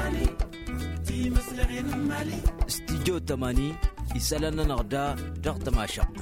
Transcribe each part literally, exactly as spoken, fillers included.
استديو تماني يسألنا نغدا رغد ما شق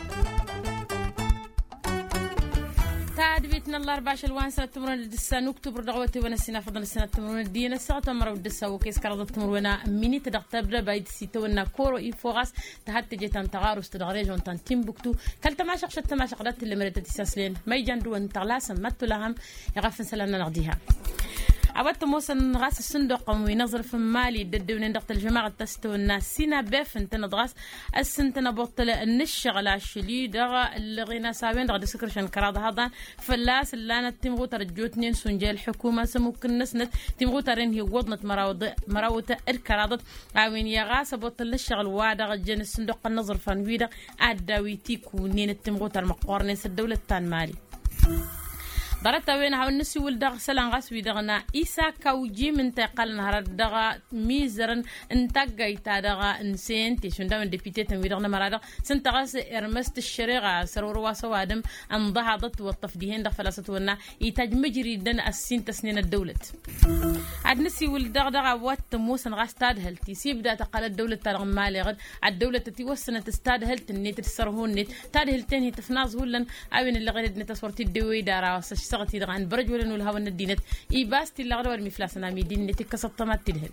تعد بيتنا الله أربعة الوان سنة تمرون الدسان أكتوبر دعوتي ونسينا فضل السنة تمرون الدين الساعة تمر الدسا وكيس كرض تمرونا مني تدقتبرا بايد سيتونا كورو إيفوغاس تحت جيتان تغارس تدغريج وانتان تيمبكتو كل تماشق شت تماشق دات اللي مريت تساسلين ما يجندو ان تغلاسا ماتو لهم يغفن سلنا نغديها عودت موسن غاس الصندوق وينظر في مالي ضد وندقت الجماعة تستو الناس سينا بيف انت نضغس السنتنا بطل النشغل عشلي دغا اللي غينا سابين دغا دسكرشن كراض هذا فلاس اللي انا تيمغو ترجوتنين سنجي الحكومة سموكن نسنت تيمغو ترين هي وضنت مراود مراود الكراض عوين يا غاس بطل الشغل وادغ جن الصندوق النظر فانويدا اداويتي كونين التيمغو ترمقورنين الدولة تان مالي ضربت وين هاو النسي والدغ سلان غاسوي دغنا إيسا كوجي من تقال نهار دغا ميزرن انتقاي تادغا انسين تيشون داون ديبيتي تنوي دغنا مرادغ سنتغاس ارمست الشريغة سرور واسو آدم انضهضت والطفديهين دغ فلاسة ونا يتاج مجري دن السين تسنين الدولة عاد نسي والدغ دغا وات موسن غاس تادهل تيسيب دا تقال الدولة تادغ مالي غد الدولة تتوسنة تستادهل تنيت تسرهون نيت تادهل تنهي تفناز هولن اوين اللي غير نتصورتي الدوي دارا وسش سغتي دغان برج ولا نول هاون الدينت إيباستي اللي غدوار مفلاسنا ميدين نتكسط طمات تدهل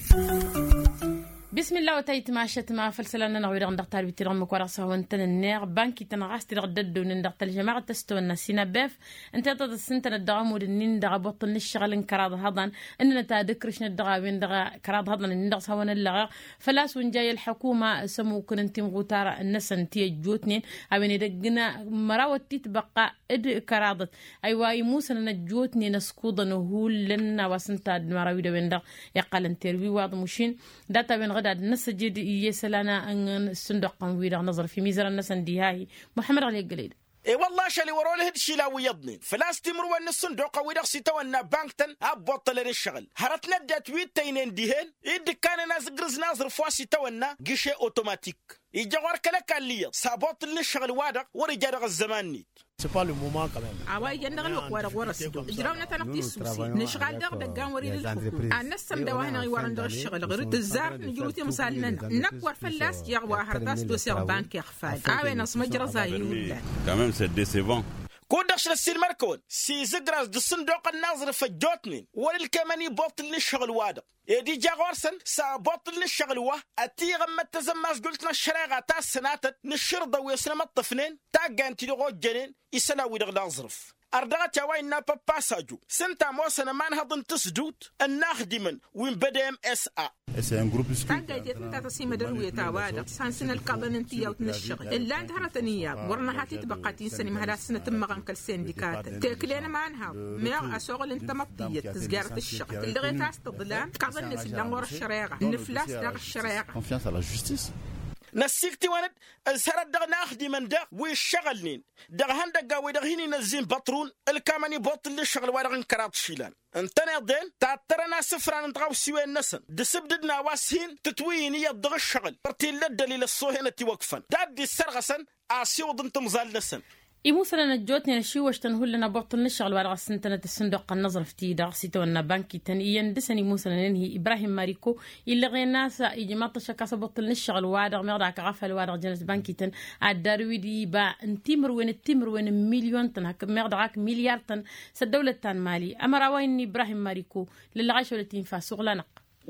بسم الله وتايت ما شت ما فلسلنا نغوي دغ دغتال بيترم كوراسا وانتن النير بانكي تنغاستي دغ دد ون دغت الجماعه تستو الناسينا بيف انت تد السنتن الدغام ودنين دغ بطل الشغل انكراض هضن اننا تا دكرشن الدغا وين دغ كراض هضن ندغ سوون اللغا فلاس وين جاي الحكومه سمو كنتي مغوتار الناس انتي جوتنين اوين دغنا مراوتي تبقى اد كراضت ايوا يموس نجوتني نسكودن هول لنا وسنتا مراوي وين دغ يقال انترفيو واض مشين داتا وين غدا الناس جد يسلانا ان الصندوق ويدا نظر في ميزان الناس هاي محمد علي قليل اي والله شالي ورا له الشي لا ويضني فلاس تمروا ان الصندوق ويدا سيتونا بانكتن ابطل الشغل هرتنا دات ويتين ديهن يد كان ناس غرز ناظر فواسي تونا غشي اوتوماتيك يجوار كلا كاليه سابوت الشغل وادا ورجال الزمان نيت c'est pas le moment quand même عواي يندغل وقوار قوار السدو جراونا تنقتي السوسي نشغال دغ دقان وريد الحكومة الناس سمدواهنا غيوارن دغ الشغل غيرد الزار نجروتي مسالنا نكور فلاس يغوا هرداس دوسيغ بانك يخفاد عواي ناس مجرى زايولا كمان سي ديسيفون كودش للسيل مركون سي زغراز الصندوق الناظر فجوتني وللكماني بطل الشغل وادا يدي جاغورسن سا بطل الشغل واه اتي غم تزماس قلتنا الشراغه تاع السناتت نشرضه ويسلم الطفنين تاع انتي لغو جنين يسلاوي دغ نظرف أردغت وين نابا باساجو سنتا موسنا ما نهضن تسدوت الناخدمن وين بدا ام اس ا c'est un groupe تاجا جت تسيم دروي تاوادا سانسن القبن انتي يوت نشغل الا انت هرتنيا ورنا هاتي تبقاتي سني مهلا سنه تمغن كل سنديكات تاكلنا ما نها ميغ اسوغل انت مطيه تسجاره الشغل اللي غير تاستضلام قبل الناس اللي نور الشريعه نفلاس داغ الشريعه confiance à la justice نسيكتي وانا السرد دغ ناخدي من دغ ويشغلنين دغ هندق قاوي دغ هني نزين بطرون الكاماني بوطل الشغل وادغ انكرات شيلان انتنا دين تعترنا سفران نتغاو سوى النسن دسبددنا واسهين تتوين يدغ الشغل برتي للدليل الصوهنة وقفا دادي السرغسن اسيوض انتم زال نسن يموسنا نجوتني نشي واش تنهول لنا بطل نشغل ورا سنتنا الصندوق النظر في تيدا سيتونا بانكي تنيين دسني موسنا ننهي ابراهيم ماريكو اللي غيناس يجي مطش كاس بطل نشغل وادغ ميرداك غفل وادغ جنس بانكي تن الداروي دي با انتمر وين التمر وين مليون تن هك ميرداك مليار تن سدوله تان مالي امر وين ابراهيم ماريكو اللي غاش ولا تنفا سغلنق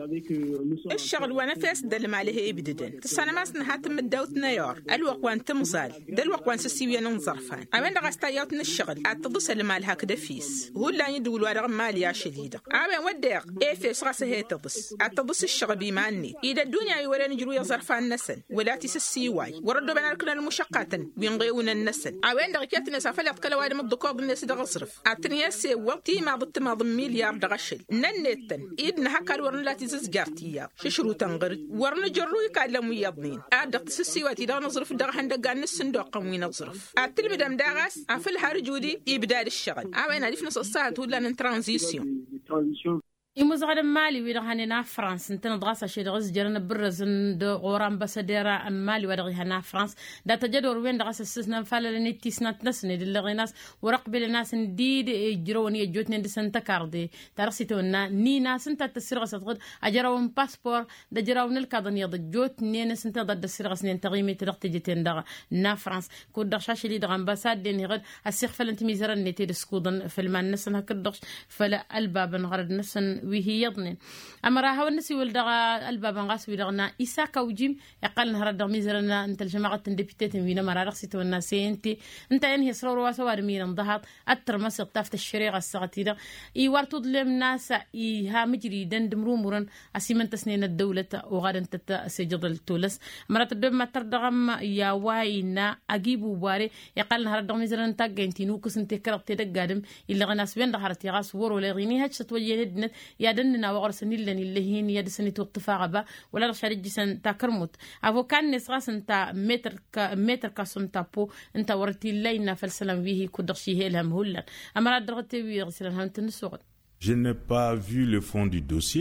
الشغل وانا فاس دل عليه ابددن تصانا ما سنهاتم الدوت نيار الوق وان تمزال دل وق وان سسيويا ننظرفان امين دغستا يوتن الشغل اتضس المال هكذا فيس هو لا يدول ورغ ماليا شديده امين وديق اي فيس غاس هي تضس اتضس الشغل بيماني اذا الدنيا يورين جرو يظرفان نسن ولا تسسيواي وردوا بنا ركن المشقات بينغيون النسن امين دغكيت ناس فلت كلا وايد مدقوق الناس دغصرف اتنيا سي وقتي ما ضت ما ضم مليار دغشل ننتن اذن هكا ورن لا زجارتيا ششرو تنغر ورن جرو يكلموا يضنين ادق سسيواتي دا نظرف دا هندق الصندوق وين نظرف اتل مدام داغاس افل هارجودي يبدا الشغل اوين عرفنا نص ساعه ولا ان ترانزيسيون يمزغد مالي ويرهاننا فرنسا انت نضغط شي دغز جرنا برزن دو غوران بسديرا مالي ودغيها فرنسا دا تجدور وين دغس السسنا فالا نيتي سنات نسني دلغي ناس ورقبل الناس نديد يجروني جوتني دي سنتا كاردي ترسيتونا ني ناس انت تسرغ ستغد اجراون باسبور دا جراون الكادن يض جوت ني ناس انت ضد السرغ سنين تغيمي تدغت جيتين دغ نا فرنسا كود دغشاش لي دغ امباساد دي غد السيخ فلنت ميزرن نيتي دسكودن في المان نسن هكدغش فلا الباب نغرد نسن وهي يضنين أما راها الناس يولدغا الباب نغاس ويدغنا إساكا وجيم يقال نهار دغميزرنا أنت الجماعة تندبيتات وينا مرا رخصت والناس انتي أنت إنهي صرور واسوار مين انضهط الترمس طافت الشريعة السغتيرة إي وارتو ظلم ناس إي ها مجري دندمرو مرن أسيمن تسنين الدولة وغاد انت سجد التولس مرات الدب ما تردغم يا واينا أجيبو باري يقال نهار دغميزرنا تاقا انتي نوكس انتي كرقتي دقادم إلا غناس بين دهارتي غاس ورو لغيني هاج ستوجيه ندنت يا دننا وغرسني لني اللي هين يا دسني توقفا غبا ولا رشاري جسن تا كرموت افو كان نسغاس انت متر ك متر كاسم تابو انت ورتي لينا فالسلام فيه كدخشي هلهم هلا اما راد درتي ويغسل هم تنسوق. Je n'ai pas vu le fond du dossier.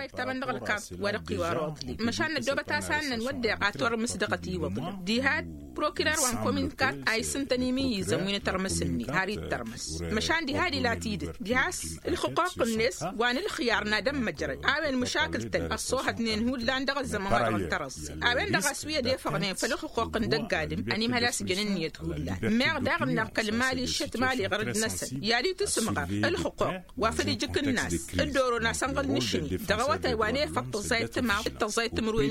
مشان الدوبة تاسان نودع عطور مصدقتي وطل دي هاد بروكرار وان كومين كات اي سنتني ميزة وين ترمسني هاري الترمس مشان دي هادي لا تيد جهاز الحقوق الناس وان الخيار نادم مجرد اوين مشاكل تل الصوحة اتنين هود لان دغ الزمان والترس اوين دغ سوية دي فغنين فالحقوق ندق قادم اني مهلاس جننية هود لان ميغ داغ نقل مالي الشت مالي غرد نسل يالي تسمغر الحقوق وافدي الناس الدورو ناس انقل نشني دغوا تايواني فطو زيت مع التزيت مروين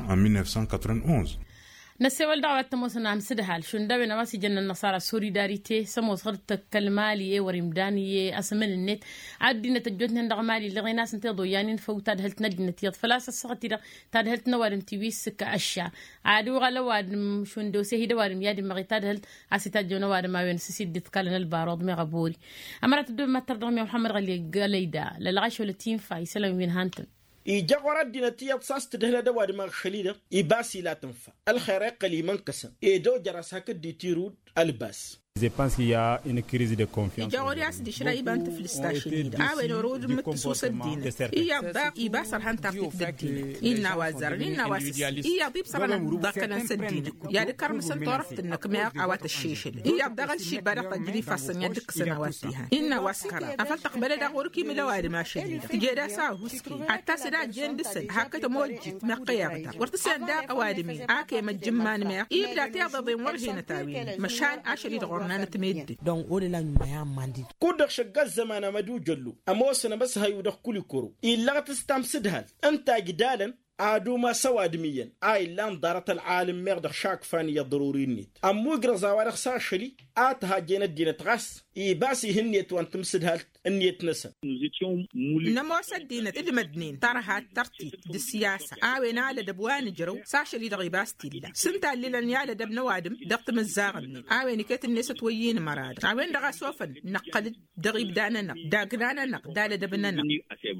الدين نسيول دعوات تموسنا مسدهال شندوي نواسي جن النصارى سوليداريتي سمو صغرت كلمالي ورمداني اسمن النت عدينا تجوتنا ندغمالي لغي ناس انتظو يعني نفوت هلت ندنا تيض فلاس الصغتي تاد هلت نوارم تيويس كاشا عادو غلواد شندو سي دوارم يادي مغيتاد هلت اسيتاد جو نوارم ما وين سيد تكلن البارود مي غبوري امرات دو ما ترضم محمد غلي غليدا للغاش ولا تيم فاي سلام وين هانتن إيجا ورد دينتي أبساس تدهلا دواد ما خليدا إباسي لا تنفع الخير قلي من قسم إيدو جرس هكا دي تيرود الباس. Je pense qu'il y a une crise de confiance. جاوري أسد شراي بنت في الستاشين. أوين ورود متسوس الدين. إيا ضاق إيبا سرحان تفتك الدين. إينا وزر إينا واسس. إيا ضيب سرحان ضاقنا سدين. يا ذكر مثل طرفت إنك ما عوات الشيشل. إيا بدغل شي برق تجري فصل يدك سنواتها. إينا واسكرا. أفلتق بلد أغوركي ملواد ما شديد. تجدا سا هوسكي. حتى سدا جندسن هكذا موجد ما قيادة. ورتسان دا قوادمي. آكي مجمان ما. إيا بلا تيضا ورهنا تاوين. مشان عشري دغور donc au delà ɲumanya man di kudar shagal zamana madu jallu amosana bas hayu da kuli koro illa tastamsidhal anta gidalan عادو ما سوادميا اي لان دارت العالم مغدر شاك فاني ضروري نيت امو يقرا زوارخ ساشلي اتها جينا دينا تغاس اي باسي هنيت وانت مسدهال النيت نسا نموس الدينة المدنين ترها ترتيب دي السياسة اوينا على دبوان جرو ساشلي دغي باستيلا سنتا اللي لن يالا دب نوادم دقت مزاغني اوين كيت الناس تويين مراد اوين دغا سوفن نقل دغي بدانا نق داقنانا نق دالا دبنا نق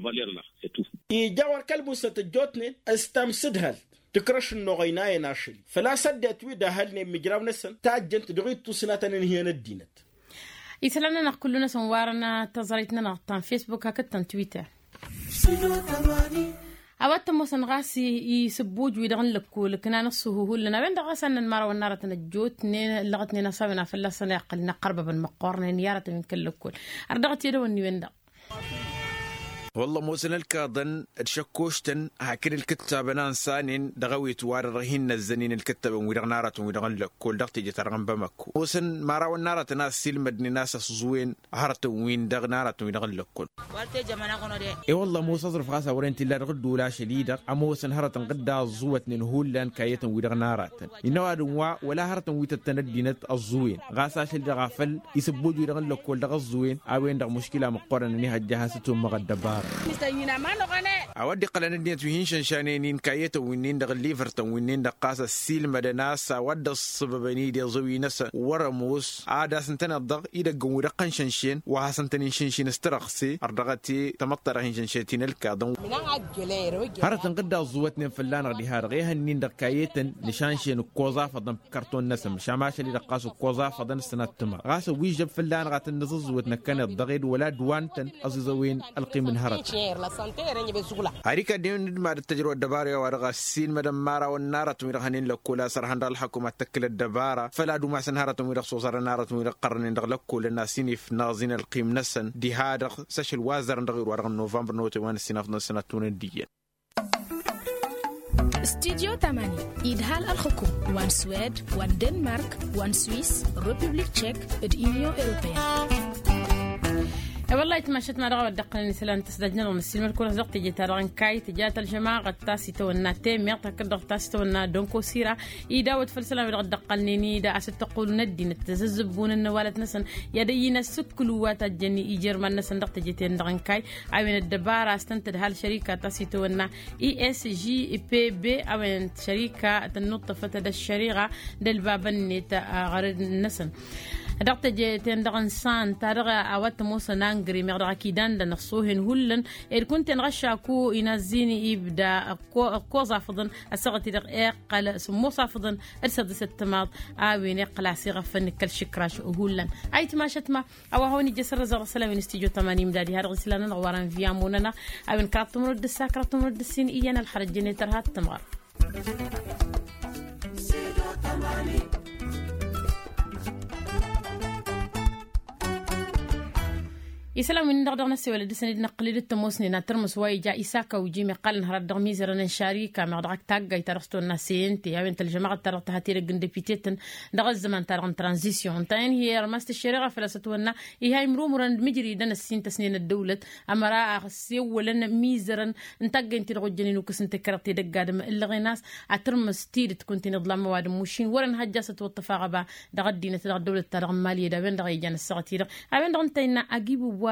يجاور كلبو ستجوتني استمسدهل تكرش النغيناي ناشل فلا سدت ويدا هلني مجراو نسن تاجنت دغيتو سنتن هي ندينت يسلمنا نقولنا سنوارنا تزريتنا نقطان فيسبوك هكتن تويتر أوقات موسن غاسي يسبوج ويدغن لكو لكنا نصه هو لنا وين دغسن المرة والنارة نجوت نين لغتني نصابنا في الله سنة يقلنا قربة بالمقارنة نيارة من كل الكل أردغت يدوني وين دغ والله موسن الكاضن تشكوشتن هاكين الكتاب نانسانين دغوي توار رهين الزنين الكتاب ويرغنارة ويرغن كل دغت يترغن بمكو موسن مارا والنارة ناس سلمدني ناس صزوين هرت وين دغنارة ويرغن كل اي والله موسى صرف غاسا ورنتي لا رغد ولا شديد اموسن هرت قدا زوت نهولان كايت ويرغنارة انه ادوا ولا هرت ويتتندينت الزوين غاسا شل غافل يسبوج ويرغن كل دغ الزوين اوين دغ مشكله مقارنه ني هجهاستهم مغدبار أودي قلنا ندين توهين شنشانين كايته وينين دغ ليفرتون وينين دقاسة السيل مدناس ود الصببني دي زوي نس ورموس عادة سنتنا الضغ إذا جمهور قن شنشين وحسنتني شنشين استرخسي أرضغتي تمطر هين شنشتين الكادون هرتن قد زوتنا فلان ردي هارغيها نين دغ كايتن نشانشين كوزا فضن كرتون نسم شماش اللي دقاسو كوزا فضن السنة تما غاس ويجب فلان غاتن نزوتنا كان الضغيد ولا دوانتن أزوين القي من هرت هاريكا دين ما التجربة الدبارة ورغا السين مدام مارا والنارة ويرغنين لكولا سرحان الحكومة تكل الدبارة فلا دو ما سنهارة ويرغ صوصار النارة ويرغ قرن لكو للناسين في نازين القيم نسن دي هذا ساش الوازر ندغير ورغ نوفمبر نوتي وان السنة في نسنة تون دي استديو ثمانية إدهال الحكوم وان سويد وان دنمارك وان سويس ريبوبليك تشيك اليونيون أوروبية. والله تمشيت مع رغبة دقني سلام تسدجنا ونسلم الكل زقت جت ران كاي تجات الجماعة قطاسي تونا تيم يعطى كده قطاسي تونا دونكو سيرة يداود فلسلام يرغب دقني دا أسد تقول ندي نتزبون النوالة نسن يدينا سكلوات الجني يجر من نسن دقت جت ران كاي عين الدبارة استنتد هالشركة تاسي تونا إي إس جي بي بي عين شركة تنط فتد الشريعة دل بابني تغرد نسن دقت جيتين دغن سان تارغا اوات موسى نانغري مغرا كيدان دا نخصوهن هولن إذ كنت نغشا كو ينزيني إبدا كو صافضن السغتي دق إقل سمو صافضن أرسد ستماط آوين إقل عسيغة فنكال شكراش هولن أي تماشت ما أو هوني جسر رزا رسلام ونستيجو تماني مدادي هارغ سلانا نغواران فياموننا أوين كراتو مرد السا كراتو مرد السين إيانا الحرج جنيتر هات تمغر يسلم من دغدغ نسي ولا دسني نقليد التموسني نترمس وايجا إساكا وجيمي قال نهار الدغميز رنا شريكة مع دغك تاجا يترستو الناسين تي أنت الجماعة ترى تهاتير الجندبيتين دغ الزمان ترى ترانزيشن تين هي رمست الشريعة فلستونا هي مرو مرن مجري دنا السين تسنين الدولة أمرا سيو لنا ميزرن انتاجا انت رجلين وكس انت كرتي دقادم اللي غناس أترمس تير تكون تنظلم مواد مشين ورن هجاسة والتفاعل دغ الدين ترى الدولة ترى مالية دبن دغ يجان السعتير أبن دغ انتينا أجيبوا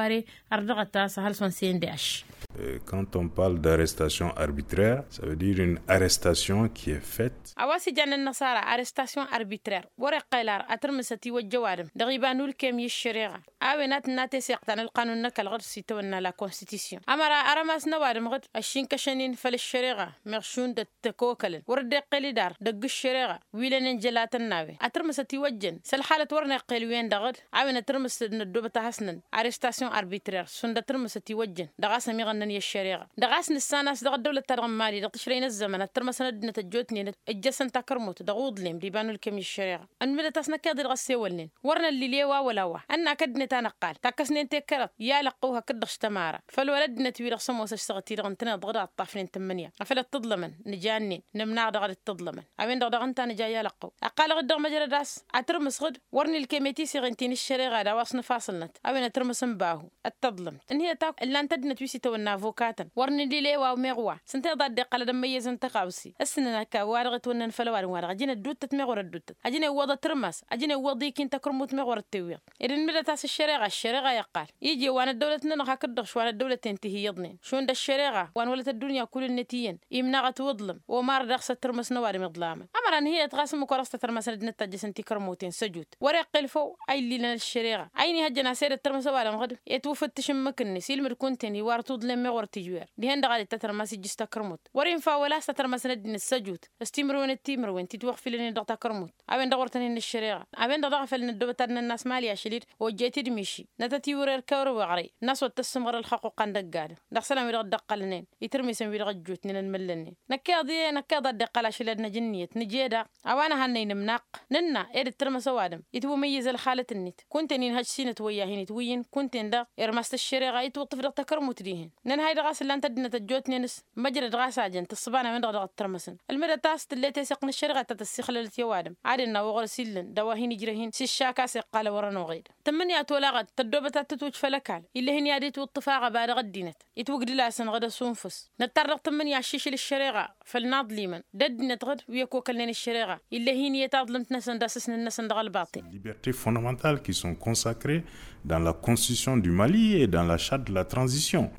Quand on parle d'arrestation arbitraire, ça veut dire une arrestation qui est faite. أواسي جان النصارى arrestation arbitraire ورق قيلار أترمستي والجوارم دغيبانو الكيم الشريعة أوينات ناتي سيقتان القانون نكال غير سيتونا لا كونستيتيسيون أمرا أرماس نوارم غد الشين كشنين فل الشريعة مرشون دتكوكلن ورد قيلي دار دق الشريعة ويلن انجلات الناوي أترمستي وجن سلحالة ورنا قيلوين دغد أوين أترمس ندوبة حسنن arrestation arbitraire سند ترمستي وجن دغاس ميغنن الشريعة دغاس نساناس دغ الدولة ترغم مالي دغ تشرين الزمن ترمس ندنا تجوتني الجسن تكرموت دغوض لهم ديبانو الكم الشريعة أنملة تسنا كادر غسي ولين ورنا اللي ليوا ولا وا أنا كدني تنقال تكسنين تكرت يا لقوها كدغش تمارا فالولد نتوير خصم وسشتغتي دغنتنا دغدا الطافلين ثمانية أفلت تظلمن نجانين نمنع دغد تظلمن أوين دغ دغنتا نجا يا لقو أقال غد دغ مجرى داس أترمس غد ورني الكميتي سيغنتين الشريعة دا واصن فاصلنت أوين ترمس باهو التظلم ان هي تاك الا انت دنا تويسي تو نافوكاتا ورني لي لي واو ميغوا سنتي ضد قال دميز انت قاوسي السنه كا وارغت ون فلوار وارغ جينا دوت ميغور دوت اجينا وضا ترمس اجينا وضيك انت كرموت ميغور التويق اذن مدى تاس الشريعه الشريعه يقال يجي وانا دولتنا نخا كدخ وانا الدوله تنتهي يضنين شون دا الشريعه وان ولت الدنيا كل النتيين يمنغ تظلم وما رخص ترمس نوار مظلامه امر ان هي تغاسم كرسته ترمس دنت جسنتي كرموتين سجود ورق الفو اي اللي لنا الشريعه عيني هجنا سير الترمس ولا مغد يتوفتش مكني سيل مركونتني وارتود لما ورتجوير دي هند غادي تترمسي جستا كرموت ورين فاولا سترمسنا دين السجود استمرون التيمر وين تتوقف لين دغتا كرموت ابين دغورتني الشريعه ابين دغ فلن الدوبتنا الناس ماليا شلير وجيتي دمشي نتتي ورير كور وغري الناس وتسمر الحقوق عندك دغ سلام يرغ دقلنين يترمي سم يرغ جوتني نملني نكادي نكاد دقلا شلدنا جنيت نجيدا اوانا هنين مناق ننا ايد ترمس وادم يتو ميز الحاله النت كنت نين هجسينه وياهين توين كنت ند ارمست الشريعه يتوطف دغ تكرموت ديهن نن هاي دغاس اللي انت دنا تجوتني نس مجرى دغاس اجن تصبانا من دغ ترمسن المره تاس اللي تسقن الشريعه تتسخل يوادم عادنا وغل سيلن دواهين يجرهين سيشاكا سقال ورنا وغيد تمني اتولاغد تدوبتا تتوج فلكال اللي هن ياديت والطفاقه بعد غدينت يتوقد لاسن غدا سونفس نتطرق تمني عشيش للشريعه فالناض ليمن ددنا تغد ويكو كلن الشريعه اللي هن يتظلمت نسن داسسن النسن دغ الباطل libertés fondamentales qui sont consacrées dans la constitution du Mali et dans la charte de la transition.